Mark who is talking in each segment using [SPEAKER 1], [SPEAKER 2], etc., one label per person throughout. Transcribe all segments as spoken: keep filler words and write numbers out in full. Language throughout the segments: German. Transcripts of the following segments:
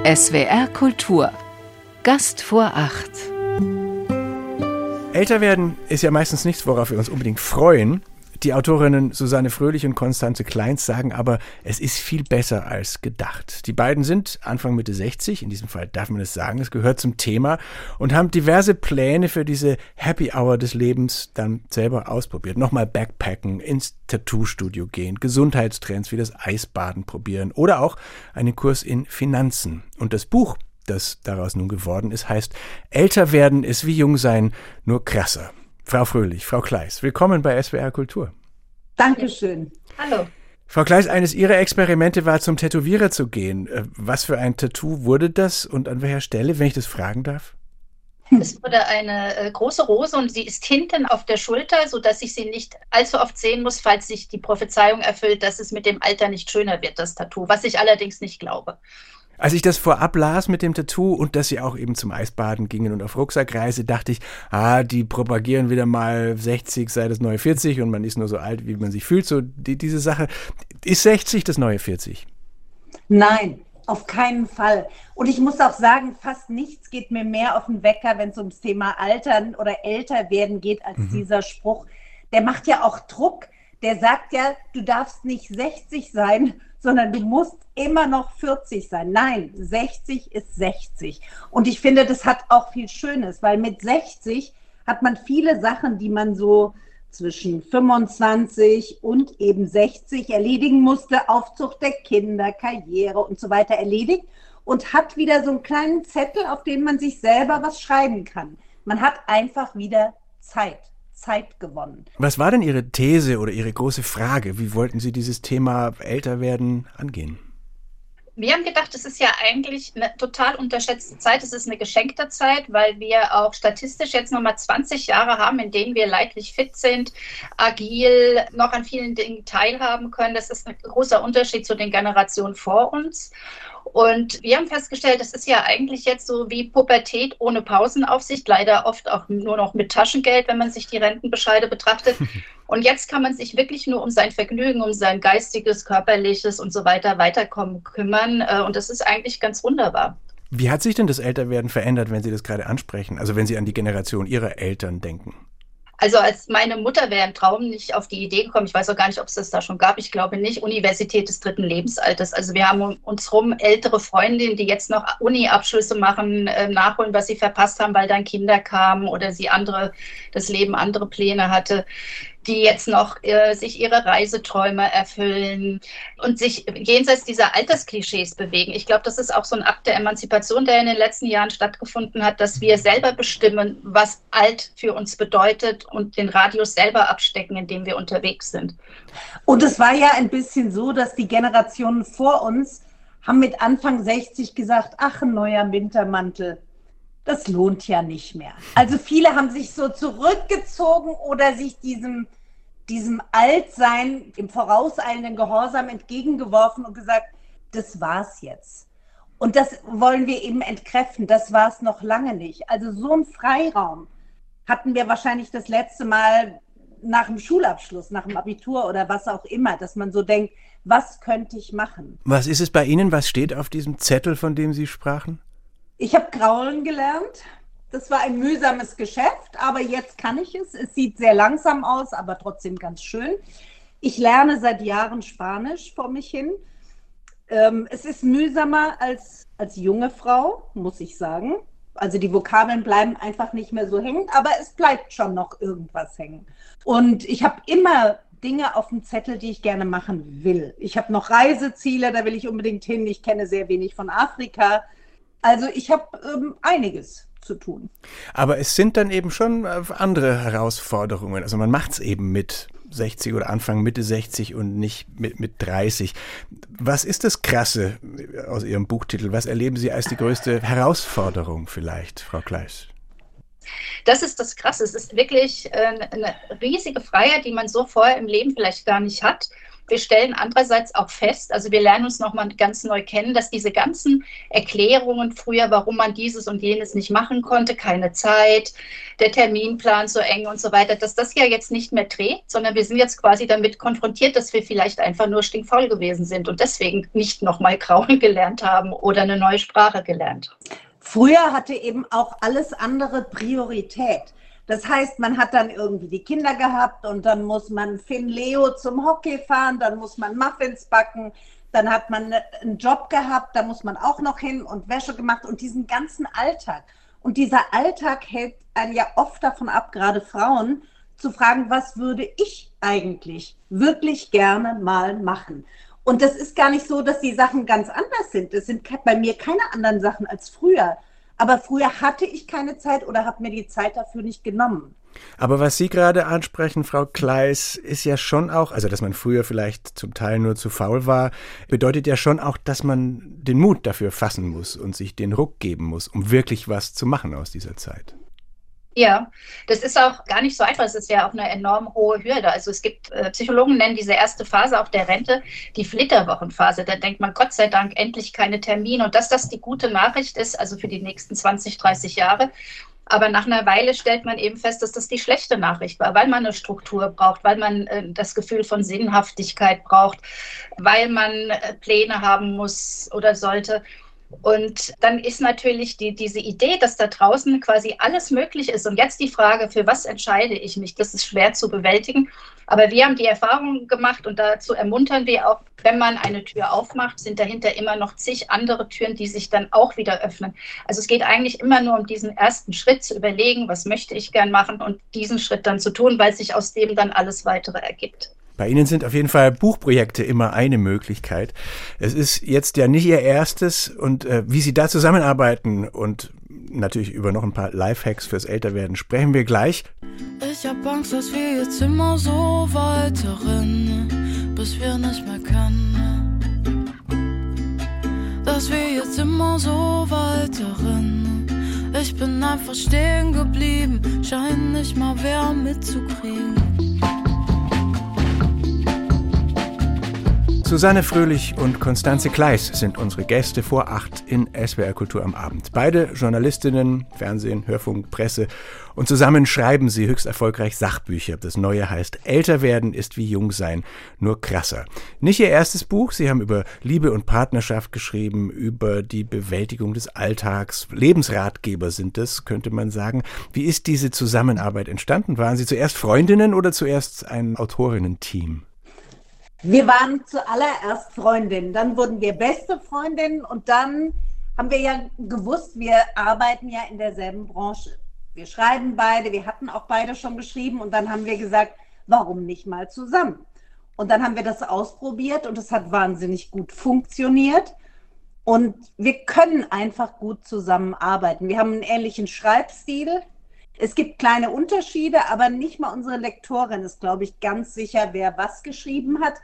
[SPEAKER 1] S W R Kultur. Gast vor acht.
[SPEAKER 2] Älter werden ist ja meistens nichts, worauf wir uns unbedingt freuen. Die Autorinnen Susanne Fröhlich und Constanze Kleins sagen aber, es ist viel besser als gedacht. Die beiden sind Anfang Mitte sechzig, in diesem Fall darf man es sagen, es gehört zum Thema, und haben diverse Pläne für diese Happy Hour des Lebens dann selber ausprobiert. Nochmal Backpacken, ins Tattoo-Studio gehen, Gesundheitstrends wie das Eisbaden probieren oder auch einen Kurs in Finanzen. Und das Buch, das daraus nun geworden ist, heißt Älter werden ist wie jung sein, nur krasser. Frau Fröhlich, Frau Kleis, willkommen bei S W R Kultur.
[SPEAKER 3] Dankeschön.
[SPEAKER 4] Hallo.
[SPEAKER 2] Frau Kleis, eines Ihrer Experimente war, zum Tätowierer zu gehen. Was für ein Tattoo wurde das und an welcher Stelle, wenn ich das fragen darf?
[SPEAKER 4] Es wurde eine äh, große Rose und sie ist hinten auf der Schulter, sodass ich sie nicht allzu oft sehen muss, falls sich die Prophezeiung erfüllt, dass es mit dem Alter nicht schöner wird, das Tattoo, was ich allerdings nicht glaube.
[SPEAKER 2] Als ich das vorab las mit dem Tattoo und dass sie auch eben zum Eisbaden gingen und auf Rucksackreise, dachte ich, ah, die propagieren wieder mal sechzig sei das neue vierzig und man ist nur so alt, wie man sich fühlt. So die, diese Sache. Ist sechzig das neue vierzig?
[SPEAKER 3] Nein, auf keinen Fall. Und ich muss auch sagen, fast nichts geht mir mehr auf den Wecker, wenn es ums Thema Altern oder älter werden geht, als mhm. dieser Spruch. Der macht ja auch Druck. Der sagt ja, du darfst nicht sechzig sein, sondern du musst immer noch vierzig sein. Nein, sechzig ist sechzig. Und ich finde, das hat auch viel Schönes, weil mit sechzig hat man viele Sachen, die man so zwischen fünfundzwanzig und eben sechzig erledigen musste, Aufzucht der Kinder, Karriere und so weiter erledigt und hat wieder so einen kleinen Zettel, auf den man sich selber was schreiben kann. Man hat einfach wieder Zeit. Zeit gewonnen.
[SPEAKER 2] Was war denn Ihre These oder Ihre große Frage? Wie wollten Sie dieses Thema älter werden angehen?
[SPEAKER 4] Wir haben gedacht, es ist ja eigentlich eine total unterschätzte Zeit. Es ist eine geschenkte Zeit, weil wir auch statistisch jetzt nochmal zwanzig Jahre haben, in denen wir leidlich fit sind, agil, noch an vielen Dingen teilhaben können. Das ist ein großer Unterschied zu den Generationen vor uns. Und wir haben festgestellt, das ist ja eigentlich jetzt so wie Pubertät ohne Pausenaufsicht, leider oft auch nur noch mit Taschengeld, wenn man sich die Rentenbescheide betrachtet. Und jetzt kann man sich wirklich nur um sein Vergnügen, um sein geistiges, körperliches und so weiter Weiterkommen kümmern. Und das ist eigentlich ganz wunderbar.
[SPEAKER 2] Wie hat sich denn das Älterwerden verändert, wenn Sie das gerade ansprechen? Also wenn Sie an die Generation Ihrer Eltern denken?
[SPEAKER 4] Also als meine Mutter wäre im Traum nicht auf die Idee gekommen, ich weiß auch gar nicht, ob es das da schon gab, ich glaube nicht, Universität des dritten Lebensalters. Also wir haben um uns rum ältere Freundinnen, die jetzt noch Uni-Abschlüsse machen, äh, nachholen, was sie verpasst haben, weil dann Kinder kamen oder sie andere, das Leben andere Pläne hatte, die jetzt noch äh, sich ihre Reiseträume erfüllen und sich jenseits dieser Altersklischees bewegen. Ich glaube, das ist auch so ein Akt der Emanzipation, der in den letzten Jahren stattgefunden hat, dass wir selber bestimmen, was alt für uns bedeutet und den Radius selber abstecken, in dem wir unterwegs sind.
[SPEAKER 3] Und es war ja ein bisschen so, dass die Generationen vor uns haben mit Anfang sechzig gesagt, ach, ein neuer Wintermantel. Das lohnt ja nicht mehr. Also viele haben sich so zurückgezogen oder sich diesem, diesem Altsein im vorauseilenden Gehorsam entgegengeworfen und gesagt, das war's jetzt. Und das wollen wir eben entkräften, das war es noch lange nicht. Also so einen Freiraum hatten wir wahrscheinlich das letzte Mal nach dem Schulabschluss, nach dem Abitur oder was auch immer, dass man so denkt, was könnte ich machen?
[SPEAKER 2] Was ist es bei Ihnen? Was steht auf diesem Zettel, von dem Sie sprachen?
[SPEAKER 3] Ich habe Kraulen gelernt. Das war ein mühsames Geschäft, aber jetzt kann ich es. Es sieht sehr langsam aus, aber trotzdem ganz schön. Ich lerne seit Jahren Spanisch vor mich hin. Ähm, es ist mühsamer als, als junge Frau, muss ich sagen. Also die Vokabeln bleiben einfach nicht mehr so hängen, aber es bleibt schon noch irgendwas hängen. Und ich habe immer Dinge auf dem Zettel, die ich gerne machen will. Ich habe noch Reiseziele, da will ich unbedingt hin. Ich kenne sehr wenig von Afrika. Also ich habe ähm, einiges zu tun.
[SPEAKER 2] Aber es sind dann eben schon andere Herausforderungen. Also man macht es eben mit sechzig oder Anfang Mitte sechzig und nicht mit, mit dreißig. Was ist das Krasse aus Ihrem Buchtitel? Was erleben Sie als die größte Herausforderung vielleicht, Frau Kleis?
[SPEAKER 4] Das ist das Krasse. Es ist wirklich äh, eine riesige Freiheit, die man so vorher im Leben vielleicht gar nicht hat. Wir stellen andererseits auch fest, also wir lernen uns nochmal ganz neu kennen, dass diese ganzen Erklärungen früher, warum man dieses und jenes nicht machen konnte, keine Zeit, der Terminplan so eng und so weiter, dass das ja jetzt nicht mehr trägt, sondern wir sind jetzt quasi damit konfrontiert, dass wir vielleicht einfach nur stinkfaul gewesen sind und deswegen nicht nochmal kraulen gelernt haben oder eine neue Sprache gelernt.
[SPEAKER 3] Früher hatte eben auch alles andere Priorität. Das heißt, man hat dann irgendwie die Kinder gehabt und dann muss man Finn Leo zum Hockey fahren, dann muss man Muffins backen, dann hat man einen Job gehabt, da muss man auch noch hin und Wäsche gemacht und diesen ganzen Alltag. Und dieser Alltag hält einen ja oft davon ab, gerade Frauen, zu fragen, was würde ich eigentlich wirklich gerne mal machen? Und das ist gar nicht so, dass die Sachen ganz anders sind. Es sind bei mir keine anderen Sachen als früher. Aber früher hatte ich keine Zeit oder habe mir die Zeit dafür nicht genommen.
[SPEAKER 2] Aber was Sie gerade ansprechen, Frau Kleiss, ist ja schon auch, also dass man früher vielleicht zum Teil nur zu faul war, bedeutet ja schon auch, dass man den Mut dafür fassen muss und sich den Ruck geben muss, um wirklich was zu machen aus dieser Zeit.
[SPEAKER 4] Ja, das ist auch gar nicht so einfach. Es ist ja auch eine enorm hohe Hürde. Also es gibt, äh, Psychologen nennen diese erste Phase auch der Rente die Flitterwochenphase. Da denkt man, Gott sei Dank, endlich keine Termine. Und dass das die gute Nachricht ist, also für die nächsten zwanzig, dreißig Jahre. Aber nach einer Weile stellt man eben fest, dass das die schlechte Nachricht war, weil man eine Struktur braucht, weil man äh, das Gefühl von Sinnhaftigkeit braucht, weil man äh, Pläne haben muss oder sollte. Und dann ist natürlich die, diese Idee, dass da draußen quasi alles möglich ist. Und jetzt die Frage, für was entscheide ich mich? Das ist schwer zu bewältigen. Aber wir haben die Erfahrung gemacht und dazu ermuntern wir auch, wenn man eine Tür aufmacht, sind dahinter immer noch zig andere Türen, die sich dann auch wieder öffnen. Also es geht eigentlich immer nur um diesen ersten Schritt zu überlegen, was möchte ich gern machen und diesen Schritt dann zu tun, weil sich aus dem dann alles weitere ergibt.
[SPEAKER 2] Bei Ihnen sind auf jeden Fall Buchprojekte immer eine Möglichkeit. Es ist jetzt ja nicht Ihr erstes und äh, wie Sie da zusammenarbeiten und natürlich über noch ein paar Lifehacks fürs Älterwerden sprechen wir gleich.
[SPEAKER 5] Ich hab Angst, dass wir jetzt immer so weiterrennen, bis wir nicht mehr können. Dass wir jetzt immer so weiterrennen. Ich bin einfach stehen geblieben, scheint nicht mal wer mitzukriegen.
[SPEAKER 2] Susanne Fröhlich und Constanze Kleiss sind unsere Gäste vor acht in S W R Kultur am Abend. Beide Journalistinnen, Fernsehen, Hörfunk, Presse und zusammen schreiben sie höchst erfolgreich Sachbücher. Das neue heißt Älter werden ist wie jung sein, nur krasser. Nicht ihr erstes Buch, sie haben über Liebe und Partnerschaft geschrieben, über die Bewältigung des Alltags. Lebensratgeber sind es, könnte man sagen. Wie ist diese Zusammenarbeit entstanden? Waren Sie zuerst Freundinnen oder zuerst ein Autorinnen-Team?
[SPEAKER 3] Wir waren zuallererst Freundinnen, dann wurden wir beste Freundinnen und dann haben wir ja gewusst, wir arbeiten ja in derselben Branche. Wir schreiben beide, wir hatten auch beide schon geschrieben und dann haben wir gesagt, warum nicht mal zusammen? Und dann haben wir das ausprobiert und es hat wahnsinnig gut funktioniert und wir können einfach gut zusammenarbeiten. Wir haben einen ähnlichen Schreibstil. Es gibt kleine Unterschiede, aber nicht mal unsere Lektorin ist, glaube ich, ganz sicher, wer was geschrieben hat.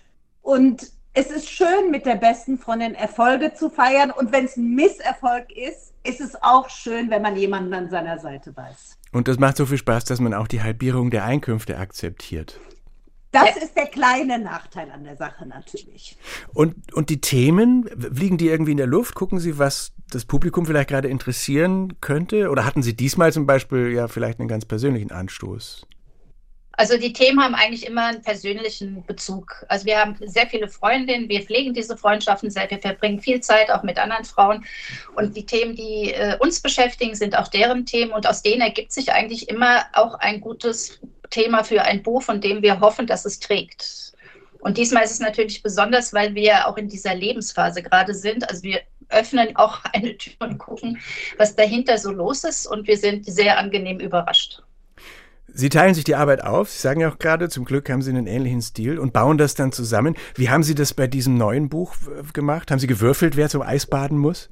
[SPEAKER 3] Und es ist schön, mit der besten Freundin Erfolge zu feiern. Und wenn es ein Misserfolg ist, ist es auch schön, wenn man jemanden an seiner Seite weiß.
[SPEAKER 2] Und das macht so viel Spaß, dass man auch die Halbierung der Einkünfte akzeptiert.
[SPEAKER 3] Das ist der kleine Nachteil an der Sache natürlich.
[SPEAKER 2] Und, und die Themen, liegen die irgendwie in der Luft? Gucken Sie, was das Publikum vielleicht gerade interessieren könnte? Oder hatten Sie diesmal zum Beispiel ja vielleicht einen ganz persönlichen Anstoß?
[SPEAKER 4] Also die Themen haben eigentlich immer einen persönlichen Bezug. Also wir haben sehr viele Freundinnen, wir pflegen diese Freundschaften sehr, wir verbringen viel Zeit auch mit anderen Frauen. Und die Themen, die äh, uns beschäftigen, sind auch deren Themen. Und aus denen ergibt sich eigentlich immer auch ein gutes Thema für ein Buch, von dem wir hoffen, dass es trägt. Und diesmal ist es natürlich besonders, weil wir auch in dieser Lebensphase gerade sind. Also wir öffnen auch eine Tür und gucken, was dahinter so los ist. Und wir sind sehr angenehm überrascht.
[SPEAKER 2] Sie teilen sich die Arbeit auf. Sie sagen ja auch gerade, zum Glück haben Sie einen ähnlichen Stil und bauen das dann zusammen. Wie haben Sie das bei diesem neuen Buch gemacht? Haben Sie gewürfelt, wer zum Eisbaden muss?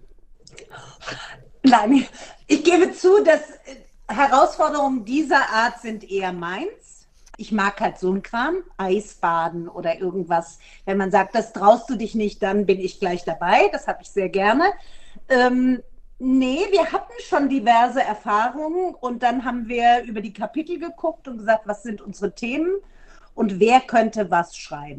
[SPEAKER 3] Nein, ich gebe zu, dass Herausforderungen dieser Art sind eher meins. Ich mag halt so einen Kram, Eisbaden oder irgendwas. Wenn man sagt, das traust du dich nicht, dann bin ich gleich dabei. Das habe ich sehr gerne. Ähm, nee, wir hatten schon diverse Erfahrungen und dann haben wir über die Kapitel geguckt und gesagt, was sind unsere Themen und wer könnte was schreiben.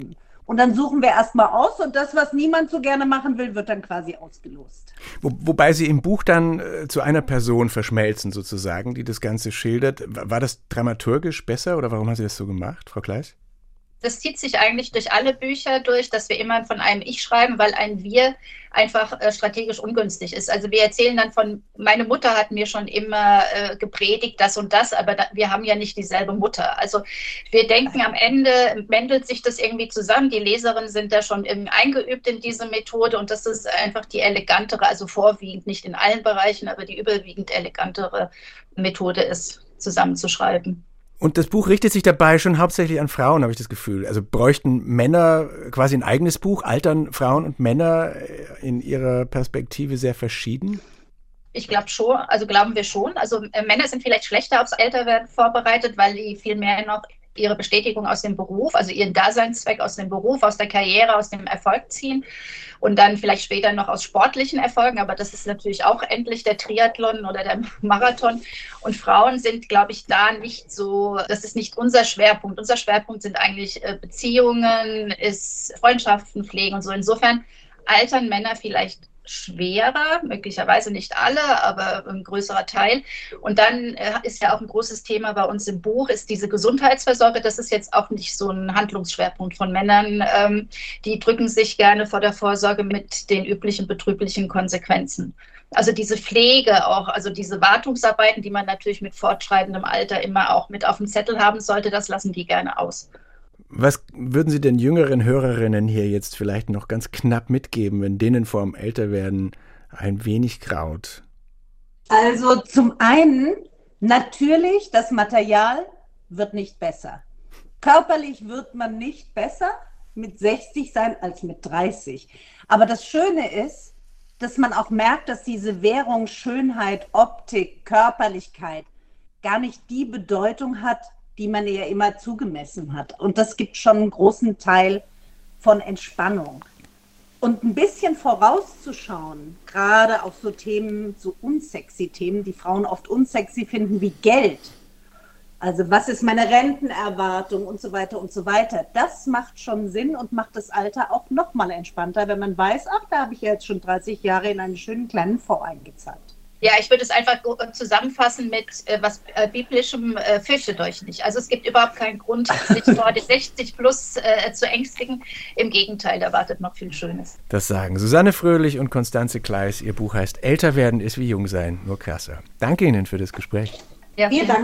[SPEAKER 3] Und dann suchen wir erstmal aus und das, was niemand so gerne machen will, wird dann quasi ausgelost.
[SPEAKER 2] Wo, wobei Sie im Buch dann äh, zu einer Person verschmelzen sozusagen, die das Ganze schildert. War das dramaturgisch besser oder warum haben Sie das so gemacht, Frau Kleiss?
[SPEAKER 4] Das zieht sich eigentlich durch alle Bücher durch, dass wir immer von einem Ich schreiben, weil ein Wir einfach äh, strategisch ungünstig ist. Also wir erzählen dann von, meine Mutter hat mir schon immer äh, gepredigt, das und das, aber da, wir haben ja nicht dieselbe Mutter. Also wir denken, am Ende mendelt sich das irgendwie zusammen. Die Leserinnen sind da schon eingeübt in diese Methode und das ist einfach die elegantere, also vorwiegend, nicht in allen Bereichen, aber die überwiegend elegantere Methode ist, zusammenzuschreiben.
[SPEAKER 2] Und das Buch richtet sich dabei schon hauptsächlich an Frauen, habe ich das Gefühl. Also bräuchten Männer quasi ein eigenes Buch? Altern Frauen und Männer in ihrer Perspektive sehr verschieden?
[SPEAKER 4] Ich glaube schon, also glauben wir schon. Also äh, Männer sind vielleicht schlechter aufs Älterwerden vorbereitet, weil die viel mehr noch ihre Bestätigung aus dem Beruf, also ihren Daseinszweck aus dem Beruf, aus der Karriere, aus dem Erfolg ziehen und dann vielleicht später noch aus sportlichen Erfolgen, aber das ist natürlich auch endlich der Triathlon oder der Marathon. Und Frauen sind, glaube ich, da nicht so, das ist nicht unser Schwerpunkt. Unser Schwerpunkt sind eigentlich Beziehungen, ist Freundschaften pflegen und so. Insofern altern Männer vielleicht schwerer, möglicherweise nicht alle, aber ein größerer Teil. Und dann äh, ist ja auch ein großes Thema bei uns im Buch, ist diese Gesundheitsversorgung. Das ist jetzt auch nicht so ein Handlungsschwerpunkt von Männern. Ähm, die drücken sich gerne vor der Vorsorge mit den üblichen betrüblichen Konsequenzen. Also diese Pflege auch, also diese Wartungsarbeiten, die man natürlich mit fortschreitendem Alter immer auch mit auf dem Zettel haben sollte, das lassen die gerne aus.
[SPEAKER 2] Was würden Sie den jüngeren Hörerinnen hier jetzt vielleicht noch ganz knapp mitgeben, wenn denen vor dem Älterwerden ein wenig graut?
[SPEAKER 3] Also zum einen, natürlich, das Material wird nicht besser. Körperlich wird man nicht besser mit sechzig sein als mit dreißig. Aber das Schöne ist, dass man auch merkt, dass diese Währung Schönheit, Optik, Körperlichkeit gar nicht die Bedeutung hat, die man ihr immer zugemessen hat. Und das gibt schon einen großen Teil von Entspannung. Und ein bisschen vorauszuschauen, gerade auf so Themen, so unsexy Themen, die Frauen oft unsexy finden, wie Geld. Also was ist meine Rentenerwartung und so weiter und so weiter. Das macht schon Sinn und macht das Alter auch noch mal entspannter, wenn man weiß, ach, da habe ich ja jetzt schon dreißig Jahre in einen schönen kleinen Fonds eingezahlt.
[SPEAKER 4] Ja, ich würde es einfach zusammenfassen mit äh, was äh, biblischem äh, fürchtet euch nicht. Also es gibt überhaupt keinen Grund, sich dort sechzig plus äh, zu ängstigen. Im Gegenteil, da wartet noch viel Schönes.
[SPEAKER 2] Das sagen Susanne Fröhlich und Constanze Kleiss. Ihr Buch heißt Älter werden ist wie jung sein, nur krasser. Danke Ihnen für das Gespräch.
[SPEAKER 4] Ja, vielen Dank.